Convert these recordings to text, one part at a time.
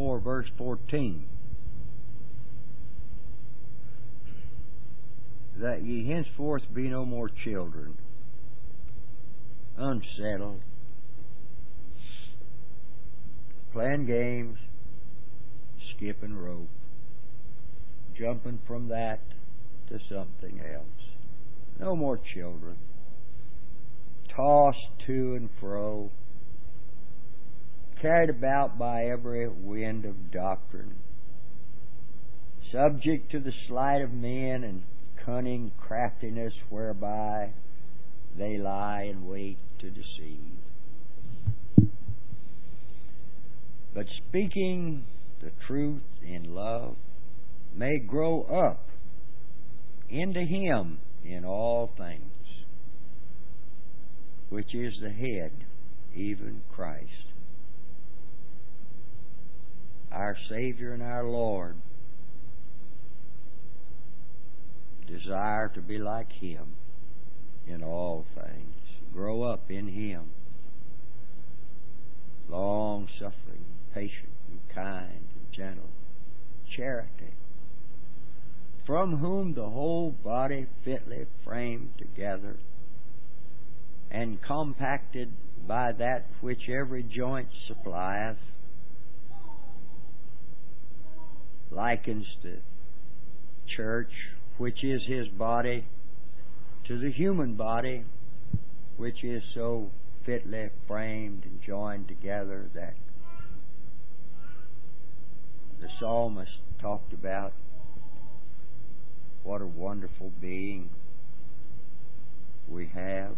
4, verse 14. That ye henceforth be no more children, unsettled, playing games, skipping rope, jumping from that to something else. No more children, tossed to and fro, carried about by every wind of doctrine, subject to the sleight of men and cunning craftiness whereby they lie in wait to deceive. But speaking the truth in love, may grow up into Him in all things, which is the head, even Christ, our Savior and our Lord. Desire to be like Him in all things. Grow up in Him. Long-suffering, patient, and kind, and gentle. Charity. From whom the whole body fitly framed together and compacted by that which every joint supplieth, likens the church, which is His body, to the human body, which is so fitly framed and joined together that the psalmist talked about. What a wonderful being we have.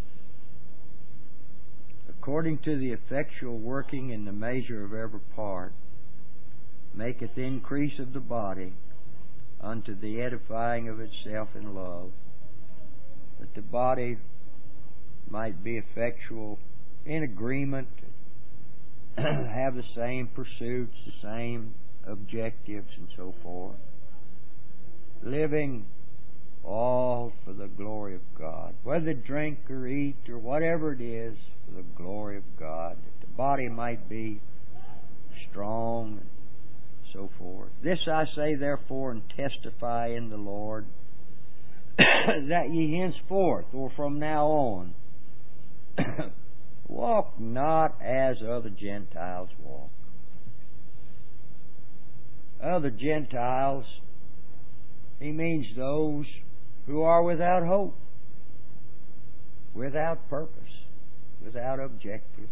According to the effectual working in the measure of every part, maketh increase of the body unto the edifying of itself in love, that the body might be effectual in agreement, have the same pursuits, the same objectives, and so forth, living all for the glory of God, whether drink or eat or whatever it is, for the glory of God, that the body might be strong and so forth. This I say therefore and testify in the Lord, that ye henceforth, or from now on, walk not as other Gentiles walk. Other Gentiles, he means those who are without hope, without purpose, without objectives,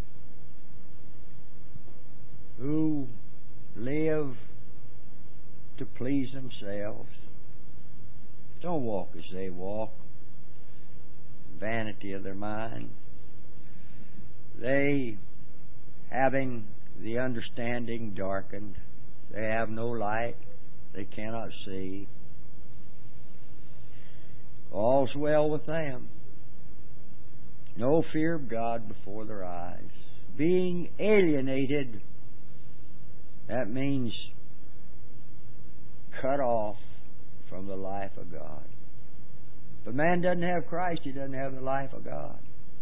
who live to please themselves. Don't walk as they walk. Vanity of their mind. They, having the understanding darkened, they have no light, they cannot see. All's well with them. No fear of God before their eyes. Being alienated, that means cut off from the life of God. If a man doesn't have Christ, he doesn't have the life of God.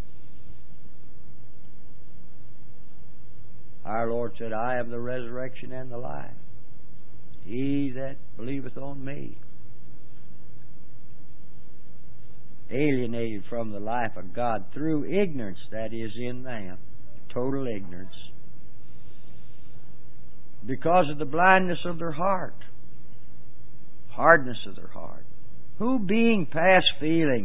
Our Lord said, I am the resurrection and the life. He that believeth on me. Alienated from the life of God through ignorance that is in them. Total ignorance. Because of the blindness of their heart. Hardness of their heart. Who being past feeling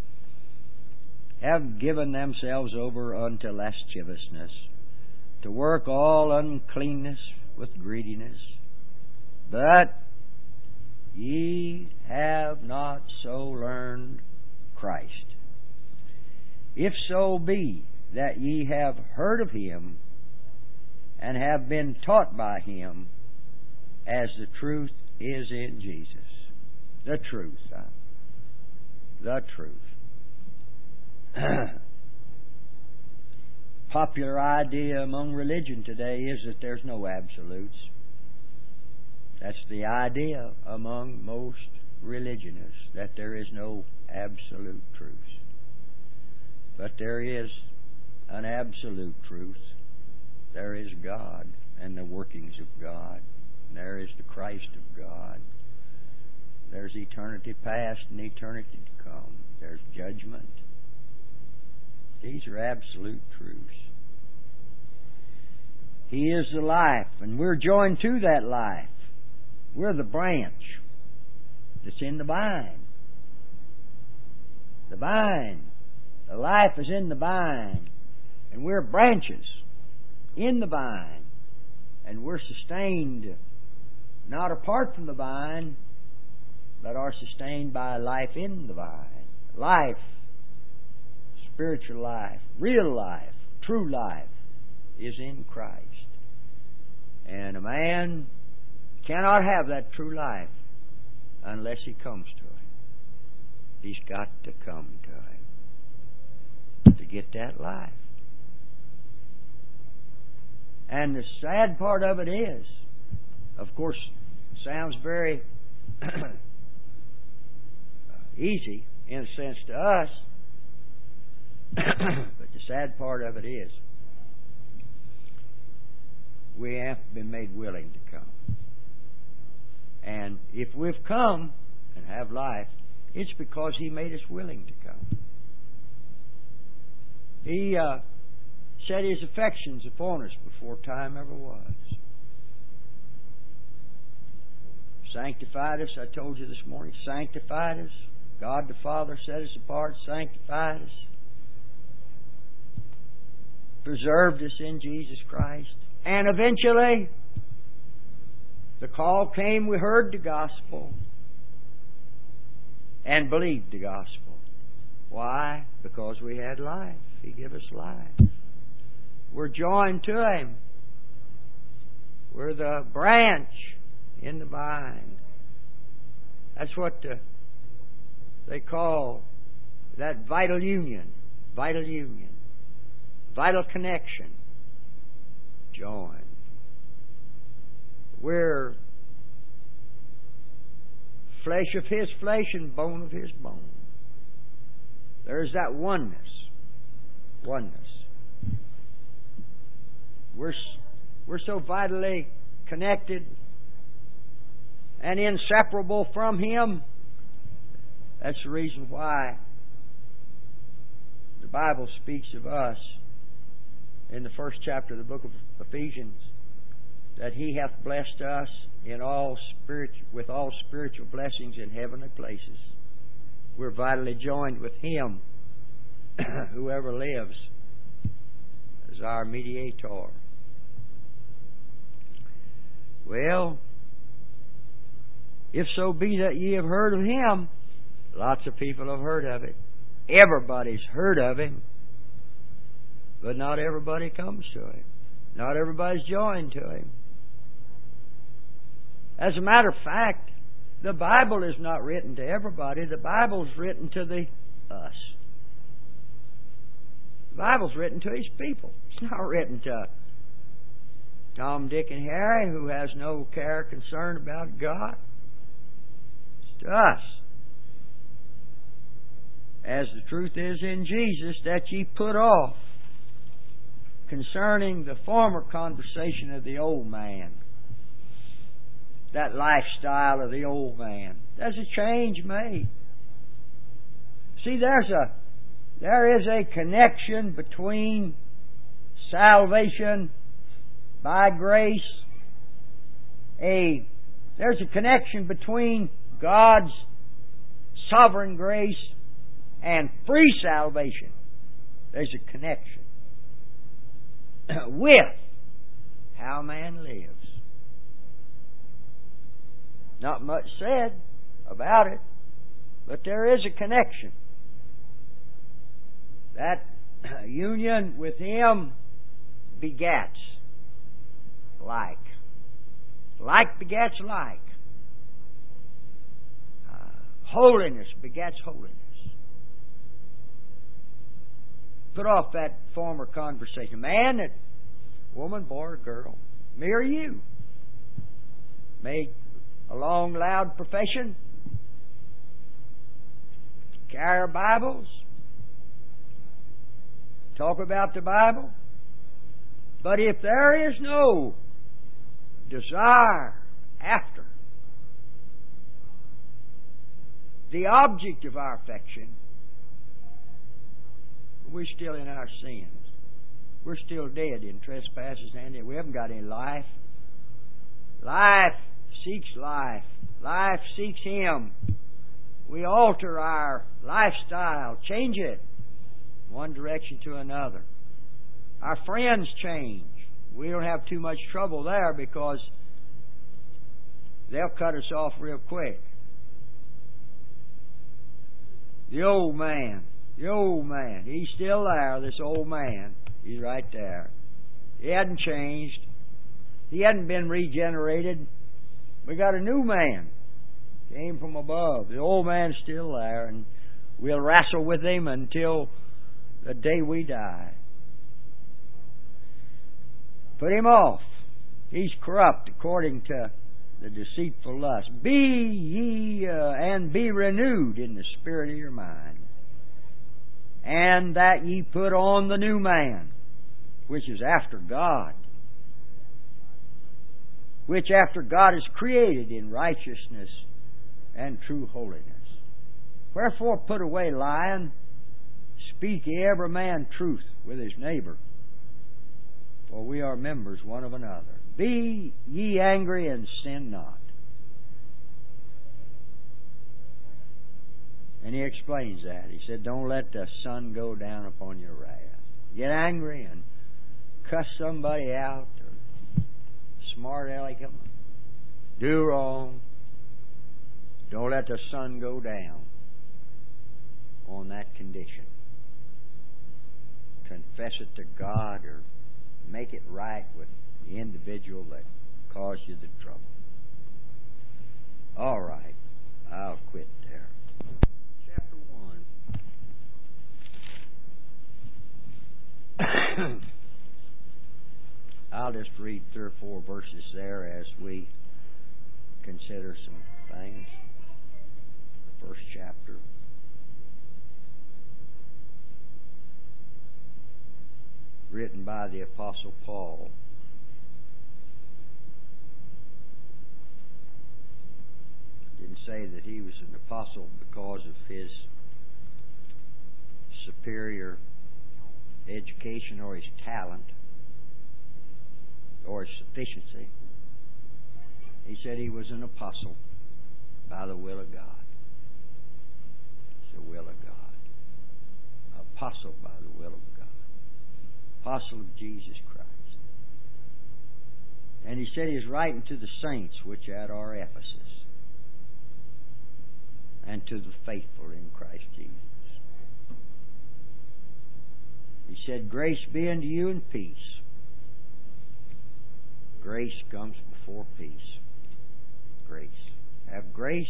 have given themselves over unto lasciviousness, to work all uncleanness with greediness. But ye have not so learned Christ. If so be that ye have heard of Him, and have been taught by Him, as the truth is in Jesus. The truth, the truth. Popular idea among religion today is that there's no absolutes. That's the idea among most religionists, that there is no absolute truth. But there is an absolute truth. There is God, and the workings of God. And there is the Christ of God. There's eternity past and eternity to come. There's judgment. These are absolute truths. He is the life, and we're joined to that life. We're the branch that's in the vine. The vine. The life is in the vine. And we're branches in the vine. And we're sustained not apart from the vine, but are sustained by life in the vine. Life, spiritual life, real life, true life is in Christ. And a man cannot have that true life unless he comes to Him. He's got to come to Him to get that life. And the sad part of it is, of course, sounds very easy in a sense to us, but the sad part of it is, we have been made willing to come. And if we've come and have life, it's because He made us willing to come. He set His affections upon us before time ever was. Sanctified us, I told you this morning, sanctified us. God the Father set us apart, sanctified us. Preserved us in Jesus Christ. And eventually, the call came, we heard the gospel and believed the gospel. Why? Because we had life. He gave us life. We're joined to Him. We're the branch in the vine. That's what they call that vital union. Vital union. Vital connection. Joined. We're flesh of His flesh and bone of His bone. There's that oneness. Oneness. We're so vitally connected and inseparable from Him. That's the reason why the Bible speaks of us in the first chapter of the book of Ephesians, that He hath blessed us in with all spiritual blessings in heavenly places. We're vitally joined with Him, whoever lives, as our mediator. Well, if so be that ye have heard of Him, lots of people have heard of it. Everybody's heard of Him. But not everybody comes to Him. Not everybody's joined to Him. As a matter of fact, the Bible is not written to everybody. The Bible's written to us. The Bible's written to His people. It's not written to Tom, Dick, and Harry who has no care or concern about God. It's to us. As the truth is in Jesus, that ye put off concerning the former conversation of the old man. That lifestyle of the old man. There's a change made. See, there is a connection between salvation by grace. There's a connection between God's sovereign grace and free salvation. There's a connection with how man lives. Not much said about it, but there is a connection. That union with Him begets like. Like begets like. Holiness begets holiness. Put off that former conversation. Man, woman, boy, or girl, me or you, made a long, loud profession, carry our Bibles, talk about the Bible. But if there is no desire after, the object of our affection, we're still in our sins. We're still dead in trespasses and we haven't got any life. Life seeks life. Life seeks Him. We alter our lifestyle, change it one direction to another. Our friends change. We don't have too much trouble there because they'll cut us off real quick. The old man, he's still there, this old man. He's right there. He hadn't changed. He hadn't been regenerated. We got a new man. Came from above. The old man's still there, and we'll wrestle with him until the day we die. Put him off. He's corrupt according to the deceitful lust. Be ye and be renewed in the spirit of your mind, and that ye put on the new man, which is after God, which after God is created in righteousness and true holiness. Wherefore put away lying, speak ye every man truth with his neighbor, for we are members one of another. Be ye angry and sin not. And he explains that. He said, don't let the sun go down upon your wrath. Get angry and cuss somebody out or smart aleck them. Do wrong. Don't let the sun go down on that condition. Confess it to God or make it right with the individual that caused you the trouble. All right. I'll quit there. Chapter 1. I'll just read 3 or 4 verses there as we consider some things. The first chapter. Written by the Apostle Paul. Didn't say that he was an apostle because of his superior education or his talent or his sufficiency. He said he was an apostle by the will of God. It's the will of God. Apostle by the will of God. Apostle of Jesus Christ. And he said he was writing to the saints which at our Ephesus, and to the faithful in Christ Jesus. He said, grace be unto you and peace. Grace comes before peace. Grace. Have grace,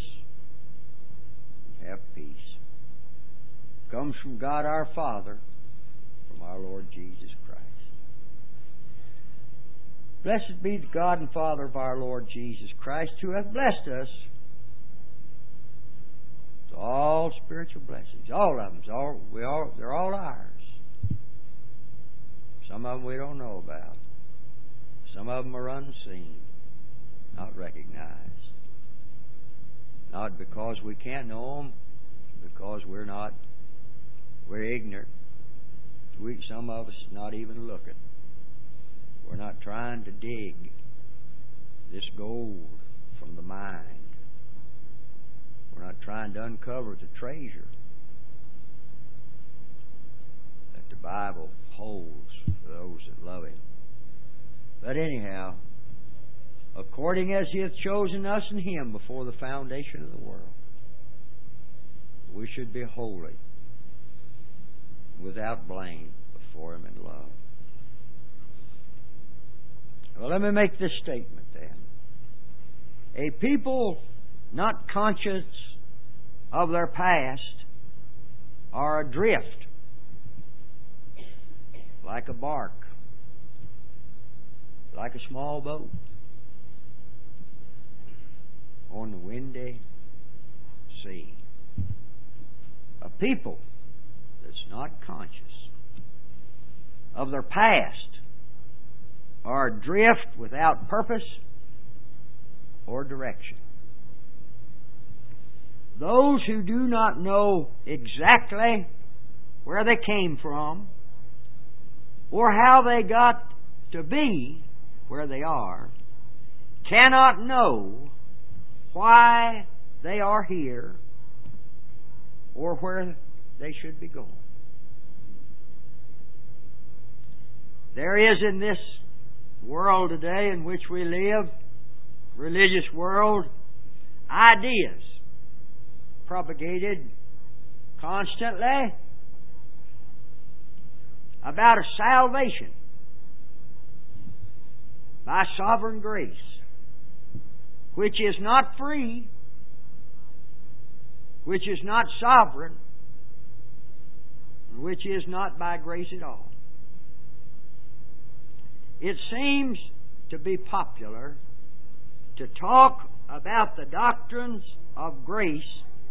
have peace. Comes from God our Father, from our Lord Jesus Christ. Blessed be the God and Father of our Lord Jesus Christ, who hath blessed us with all spiritual blessings. All of them. They're all ours. Some of them we don't know about. Some of them are unseen, not recognized. Not because we can't know them, because we're ignorant. Some of us not even looking. We're not trying to dig this gold from the mine. We're not trying to uncover the treasure that the Bible holds for those that love Him. But anyhow, according as He hath chosen us in Him before the foundation of the world, we should be holy, without blame, before Him in love. Well, let me make this statement then. A people not conscious of their past are adrift, like a bark, like a small boat on the windy sea. A people that's not conscious of their past are adrift without purpose or direction. Those who do not know exactly where they came from or how they got to be where they are cannot know why they are here or where they should be going. There is in this world today in which we live, religious world, ideas propagated constantly about a salvation by sovereign grace, which is not free, which is not sovereign, and which is not by grace at all. It seems to be popular to talk about the doctrines of grace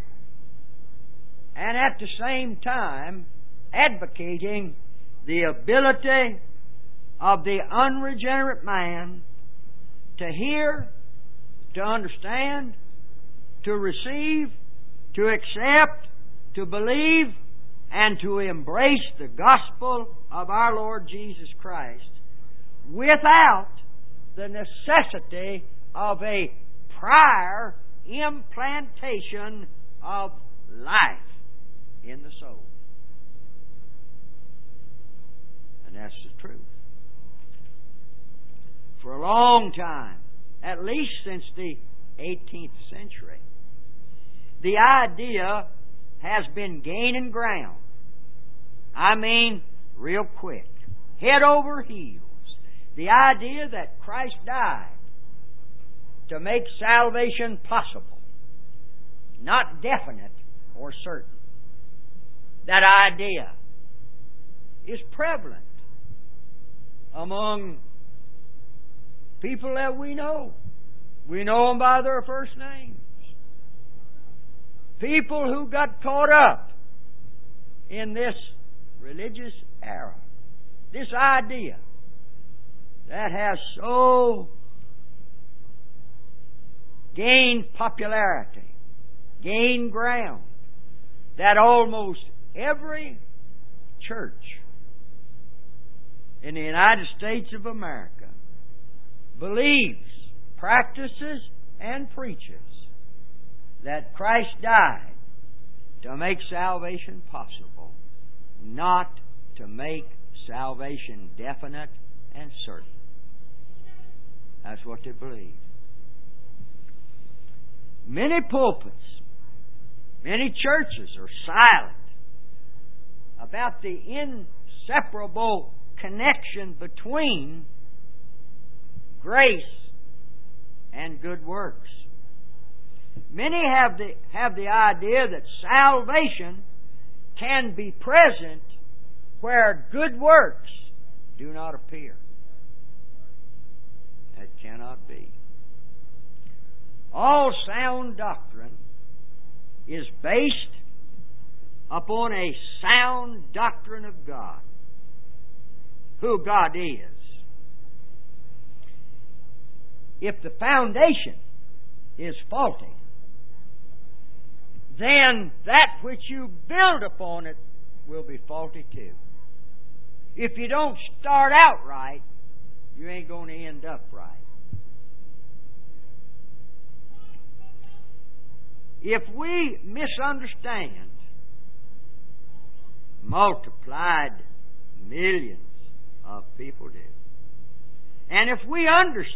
and at the same time advocating the ability of the unregenerate man to hear, to understand, to receive, to accept, to believe, and to embrace the gospel of our Lord Jesus Christ without the necessity of a prior implantation of life in the soul. And that's the truth. For a long time, at least since the 18th century, the idea has been gaining ground. I mean, real quick, head over heels. The idea that Christ died to make salvation possible, not definite or certain. That idea is prevalent among people that we know. We know them by their first names. People who got caught up in this religious era. This idea that has so gained popularity, gained ground, that almost every church in the United States of America believes, practices, and preaches that Christ died to make salvation possible, not to make salvation definite and certain. That's what they believe. Many pulpits, many churches are silent about the inseparable connection between grace and good works. Many have the idea that salvation can be present where good works do not appear. That cannot be. All sound doctrine is based upon a sound doctrine of God, who God is. If the foundation is faulty, then that which you build upon it will be faulty too. If you don't start out right, you ain't going to end up right. If we misunderstand, multiplied millions of people do. And if we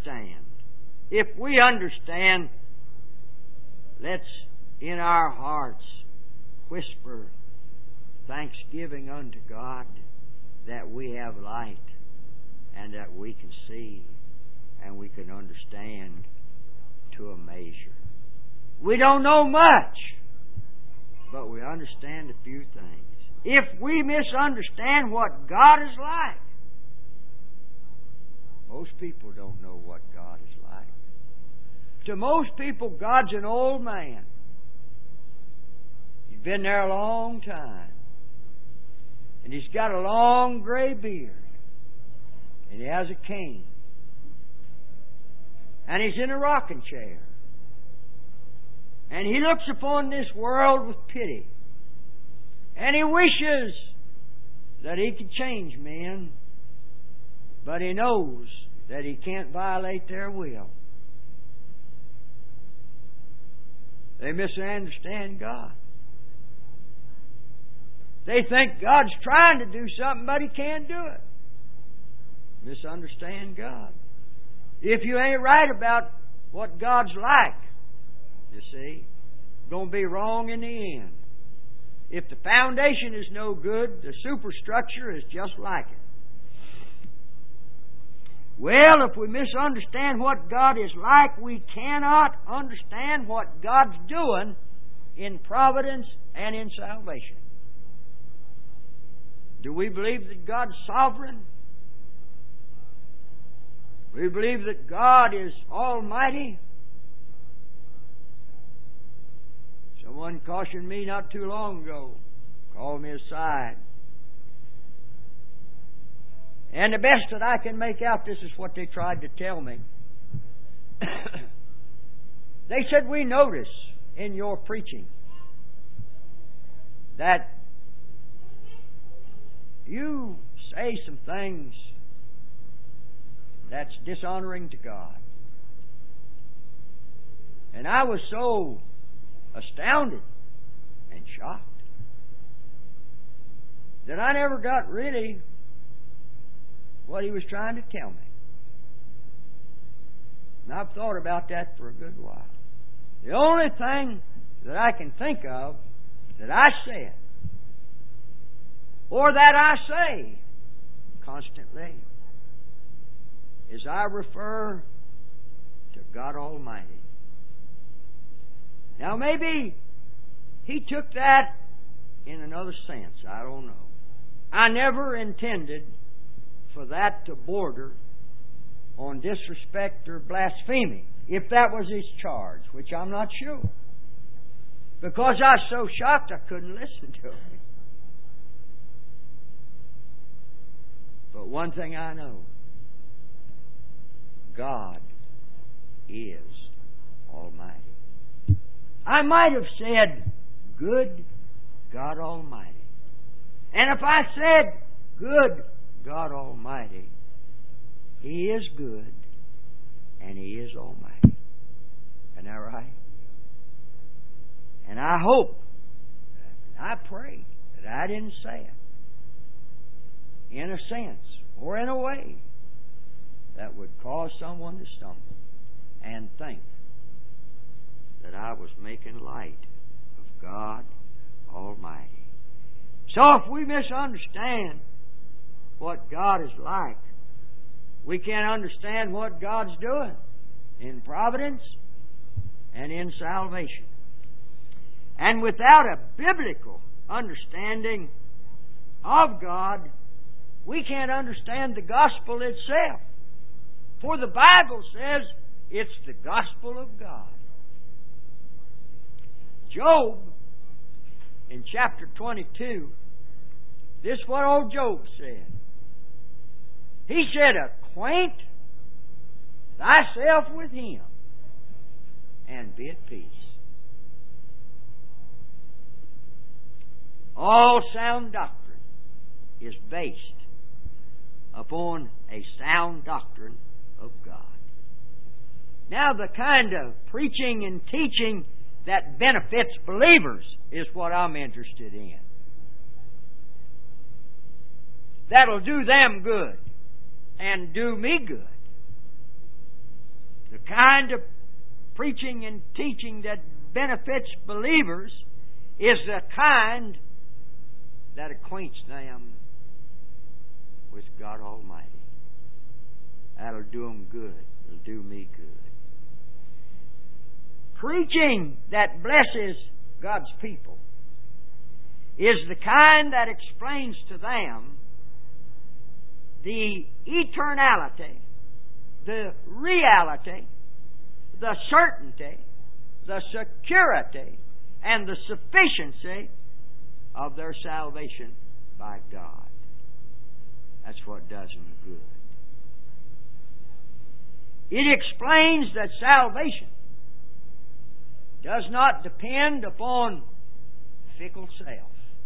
understand, let's in our hearts whisper thanksgiving unto God that we have light and that we can see and we can understand to a measure. We don't know much, but we understand a few things. If we misunderstand what God is like, most people don't know what God is like. To most people, God's an old man. He's been there a long time. And he's got a long gray beard. And he has a cane. And he's in a rocking chair. And He looks upon this world with pity. And He wishes that He could change men, but He knows that He can't violate their will. They misunderstand God. They think God's trying to do something, but He can't do it. Misunderstand God. If you ain't right about what God's like, you see, it's going to be wrong in the end. If the foundation is no good, the superstructure is just like it. Well, if we misunderstand what God is like, we cannot understand what God's doing in providence and in salvation. Do we believe that God's sovereign? We believe that God is almighty? Someone cautioned me not too long ago, called me aside. And the best that I can make out, this is what they tried to tell me. They said, we notice in your preaching that you say some things that's dishonoring to God. And I was so astounded and shocked that I never got really what he was trying to tell me. And I've thought about that for a good while. The only thing that I can think of that I said, or that I say constantly, is I refer to God Almighty. Now maybe he took that in another sense. I don't know. I never intended for that to border on disrespect or blasphemy, if that was his charge, which I'm not sure. Because I was so shocked I couldn't listen to him. But one thing I know, God is Almighty. I might have said, good God Almighty. And if I said, good God Almighty, He is good and He is Almighty. Isn't that right? And I hope, and I pray that I didn't say it in a sense or in a way that would cause someone to stumble and think that I was making light of God Almighty. So if we misunderstand what God is like, we can't understand what God's doing in providence and in salvation. And without a biblical understanding of God, we can't understand the gospel itself. For the Bible says it's the gospel of God. Job, in chapter 22, this is what old Job said. He said, acquaint thyself with Him and be at peace. All sound doctrine is based upon a sound doctrine of God. Now, the kind of preaching and teaching that benefits believers is what I'm interested in. That'll do them good and do me good. The kind of preaching and teaching that benefits believers is the kind that acquaints them with God Almighty. That'll do them good. It'll do me good. Preaching that blesses God's people is the kind that explains to them the eternality, the reality, the certainty, the security, and the sufficiency of their salvation by God. That's what does them good. It explains that salvation does not depend upon fickle self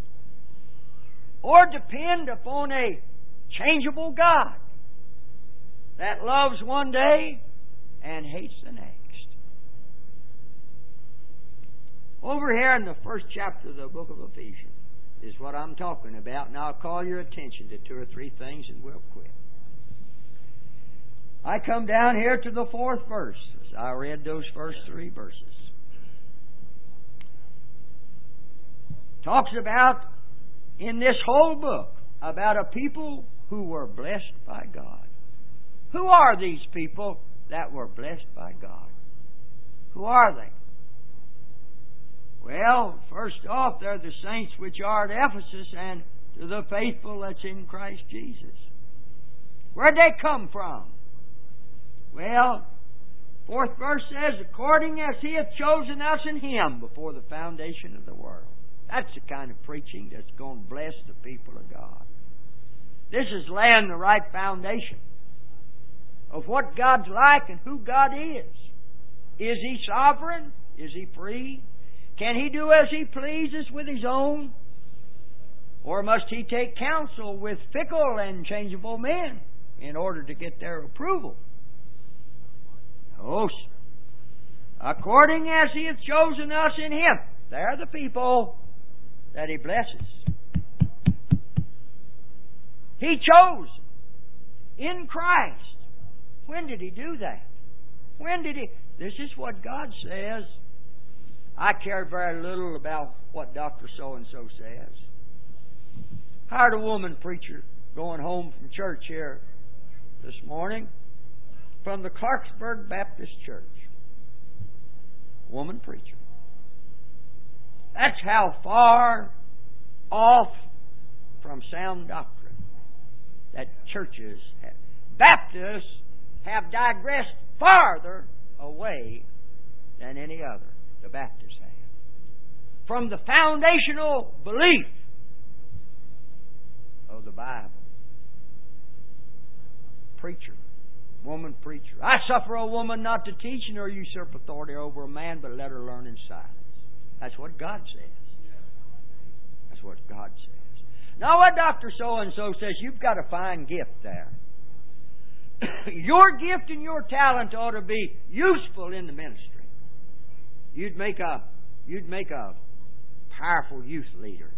or depend upon a changeable God that loves one day and hates the next. Over here in the first chapter of the book of Ephesians is what I'm talking about, and I'll call your attention to 2 or 3 things and we'll quit. I come down here to the 4th verse as I read those first 3 verses. Talks about, in this whole book, about a people who were blessed by God. Who are these people that were blessed by God? Who are they? Well, first off, they're the saints which are at Ephesus and to the faithful that's in Christ Jesus. Where'd they come from? Well, 4th verse says, according as He hath chosen us in Him before the foundation of the world. That's the kind of preaching that's going to bless the people of God. This is laying the right foundation of what God's like and who God is. Is He sovereign? Is He free? Can He do as He pleases with His own? Or must He take counsel with fickle and changeable men in order to get their approval? No, sir. According as He hath chosen us in Him. They're the people that He blesses. He chose in Christ. When did He do that? When did He? This is what God says. I care very little about what Dr. So-and-so says. Hired a woman preacher going home from church here this morning from the Clarksburg Baptist Church. Woman preacher. That's how far off from sound doctrine that churches have. Baptists have digressed farther away than any other. The Baptists have. From the foundational belief of the Bible. Preacher. Woman preacher. I suffer a woman not to teach nor usurp authority over a man, but let her learn in silence. That's what God says. That's what God says. Now what Dr. So-and-so says, you've got a fine gift there. Your gift and your talent ought to be useful in the ministry. You'd make a powerful youth leader.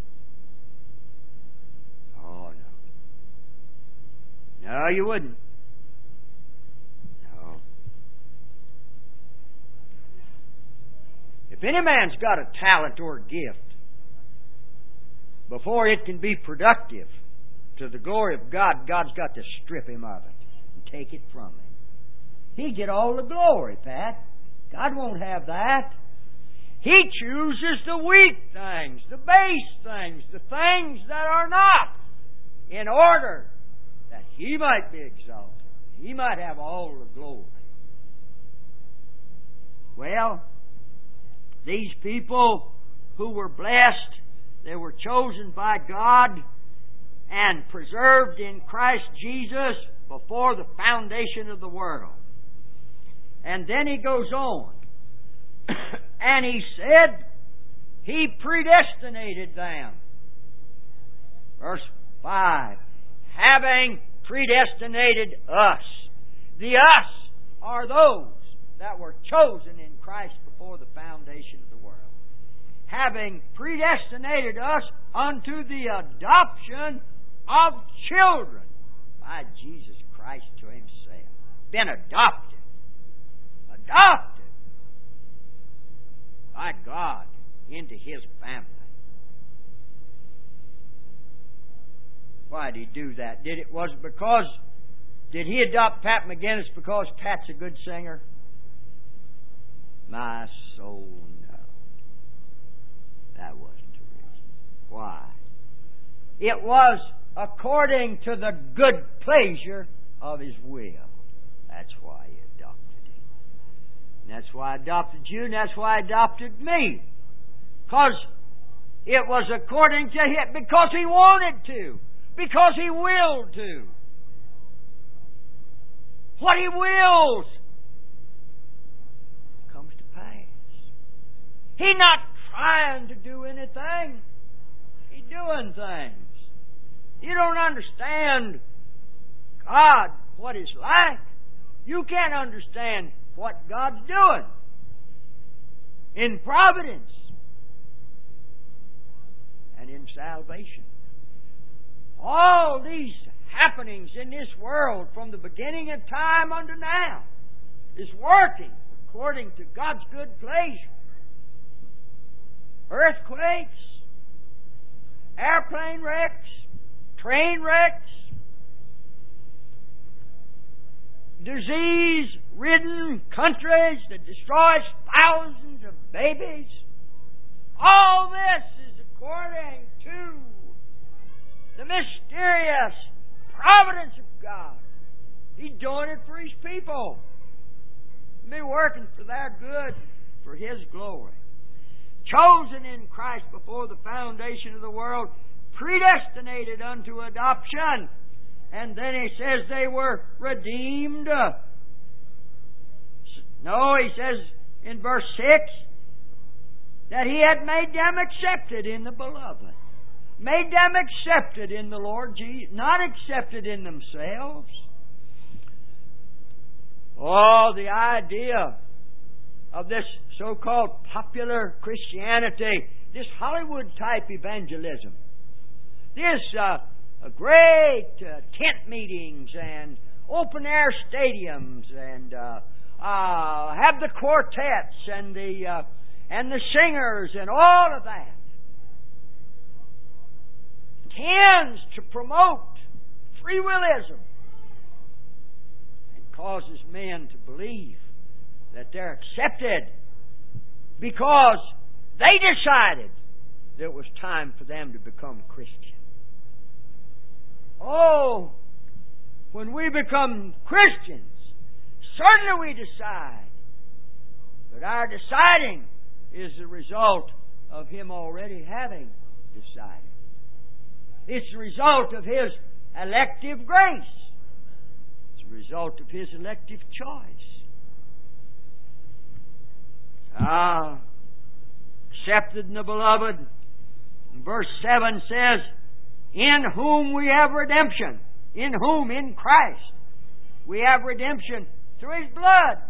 Oh, no. No, you wouldn't. No. If any man's got a talent or a gift, before it can be productive to the glory of God, God's got to strip him of it and take it from him. He'd get all the glory, Pat. God won't have that. He chooses the weak things, the base things, the things that are not, in order that He might be exalted. He might have all the glory. Well, these people who were blessed, they were chosen by God and preserved in Christ Jesus before the foundation of the world. And then he goes on. And he said, He predestinated them. Verse 5. Having predestinated us. The us are those that were chosen in Christ before the foundation of the world. Having predestinated us unto the adoption of children by Jesus Christ to Himself. Been adopted. Adopted by God into His family. Why did He do that? Did He adopt Pat McGinnis because Pat's a good singer? My soul, no. That wasn't the reason. Why? It was according to the good pleasure of His will. That's why He adopted him. And that's why I adopted you, and that's why I adopted me. Because it was according to Him, because He wanted to, because He willed to. What He wills comes to pass. not trying to do anything. He's doing things. You don't understand God, what He's like. You can't understand what God's doing in providence and in salvation. All these happenings in this world from the beginning of time unto now is working according to God's good pleasure. Earthquakes, airplane wrecks, train wrecks, disease-ridden countries that destroys thousands of babies. All this is according to the mysterious providence of God. He's doing it for His people. He's working for their good, for His glory. Chosen in Christ before the foundation of the world, predestinated unto adoption. And then He says they were redeemed. No, He says in verse 6 that He had made them accepted in the Beloved. Made them accepted in the Lord Jesus, not accepted in themselves. Oh, the idea of this so-called popular Christianity, this Hollywood-type evangelism, this great tent meetings and open-air stadiums and have the quartets and the singers and all of that, tends to promote free willism and causes men to believe that they're accepted because they decided that it was time for them to become Christian. Oh, when we become Christians, certainly we decide, but our deciding is the result of Him already having decided. It's the result of His elective grace. It's the result of His elective choice. Accepted in the Beloved. Verse 7 says, in whom we have redemption. In whom? In Christ. We have redemption through His blood.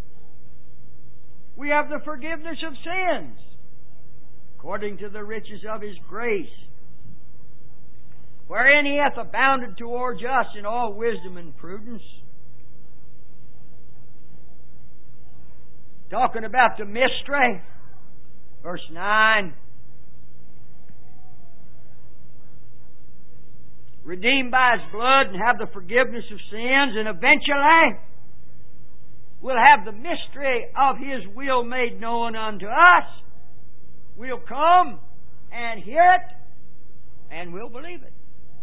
We have the forgiveness of sins according to the riches of His grace, wherein He hath abounded towards us in all wisdom and prudence. Talking about the mystery, verse 9. Redeemed by His blood and have the forgiveness of sins, and eventually we'll have the mystery of His will made known unto us. We'll come and hear it, and we'll believe it.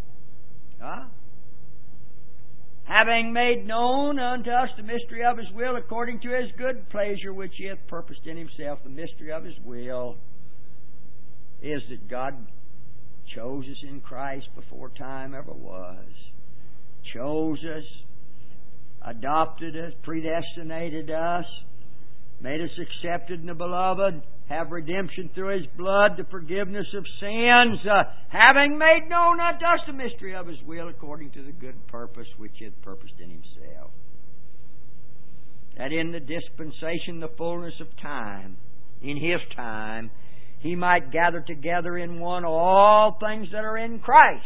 Having made known unto us the mystery of His will according to His good pleasure, which He hath purposed in Himself. The mystery of His will is that God chose us in Christ before time ever was. Chose us, adopted us, predestinated us, made us accepted in the Beloved, have redemption through His blood, the forgiveness of sins, having made known unto us the mystery of His will according to the good purpose which He hath purposed in Himself. That in the dispensation, the fullness of time, in His time, He might gather together in one all things that are in Christ.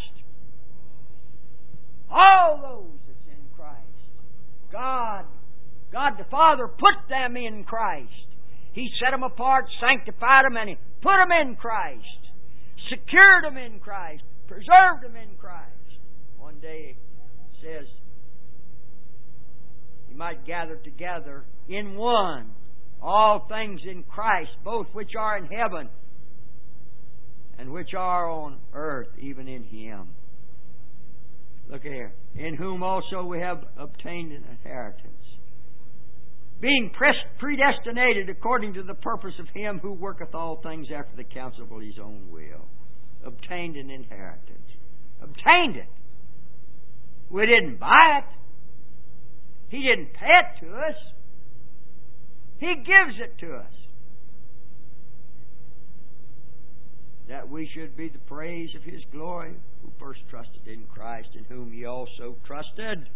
All those that's in Christ. God the Father put them in Christ. He set them apart, sanctified them, and He put them in Christ. Secured them in Christ. Preserved them in Christ. One day it says, He might gather together in one all things in Christ, both which are in heaven and which are on earth, even in Him. Look here. In whom also we have obtained an inheritance, being predestinated according to the purpose of Him who worketh all things after the counsel of His own will. Obtained an inheritance. Obtained it. We didn't buy it. He didn't pay it to us. He gives it to us. that we should be the praise of His glory, who first trusted in Christ, in whom ye also trusted.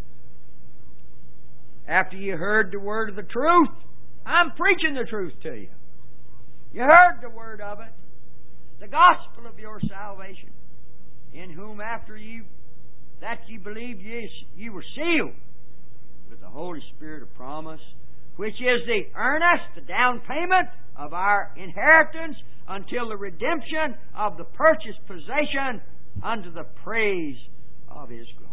After you heard the word of the truth, I'm preaching the truth to you. You heard the word of it, the gospel of your salvation, in whom after you believed, you were sealed with the Holy Spirit of promise, which is the earnest, the down payment of our inheritance until the redemption of the purchased possession unto the praise of His glory.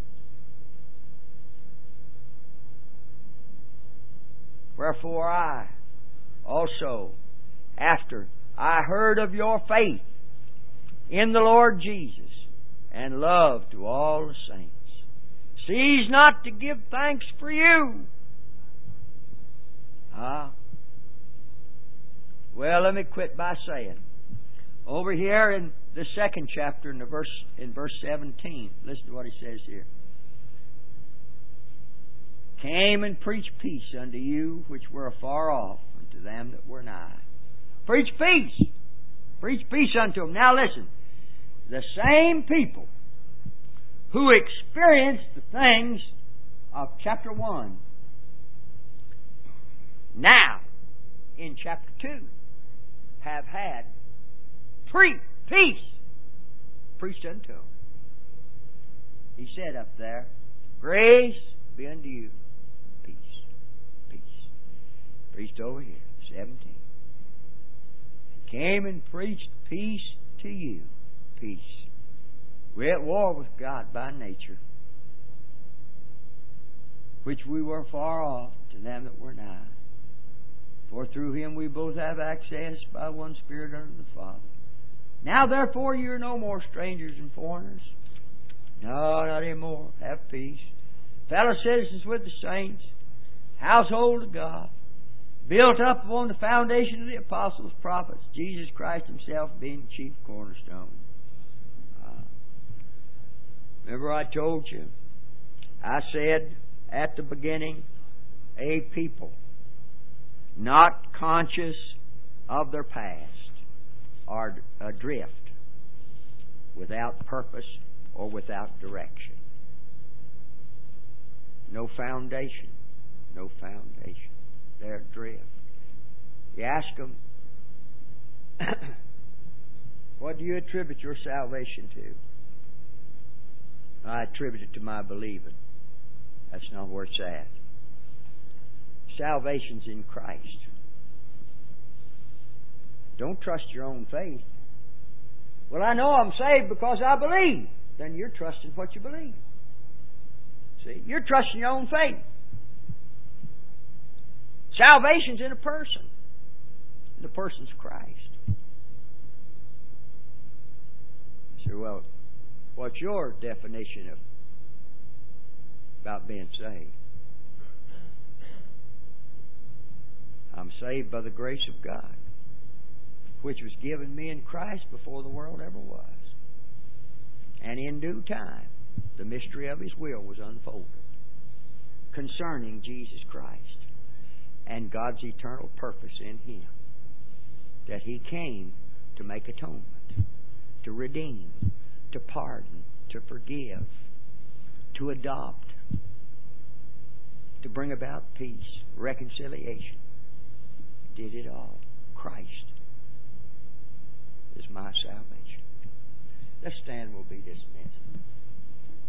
Wherefore I also, after I heard of your faith in the Lord Jesus and love to all the saints, cease not to give thanks for you. Well, let me quit by saying, over here in the second chapter, in verse 17, listen to what he says here. Came and preached peace unto you which were afar off, and to them that were nigh. Preach peace. Preach peace unto them. Now listen, the same people who experienced the things of chapter 1, now in chapter 2, have had peace preached unto them. He said up there, grace be unto you. Peace. Peace. Preached over here, 17. Came and preached peace to you. Peace. We're at war with God by nature, which we were far off, to them that were nigh. For through Him we both have access by one Spirit unto the Father. Now therefore you are no more strangers and foreigners. No, not anymore. Have peace. Fellow citizens with the saints. Household of God. Built up upon the foundation of the apostles, prophets, Jesus Christ Himself being the chief cornerstone. Remember I told you, I said at the beginning, a people not conscious of their past are adrift, without purpose or without direction. No foundation. No foundation. They're adrift. You ask them, what do you attribute your salvation to? I attribute it to my believing. That's not where it's at. Salvation's in Christ. Don't trust your own faith. Well, I know I'm saved because I believe. Then you're trusting what you believe. See, you're trusting your own faith. Salvation's in a person. The person's Christ. You say, well, what's your definition of about being saved? I'm saved by the grace of God, which was given me in Christ before the world ever was. And in due time, the mystery of His will was unfolded concerning Jesus Christ and God's eternal purpose in Him, that He came to make atonement, to redeem, to pardon, to forgive, to adopt, to bring about peace, reconciliation. Did it all. Christ is my salvation. Let's stand, we'll be dismissed.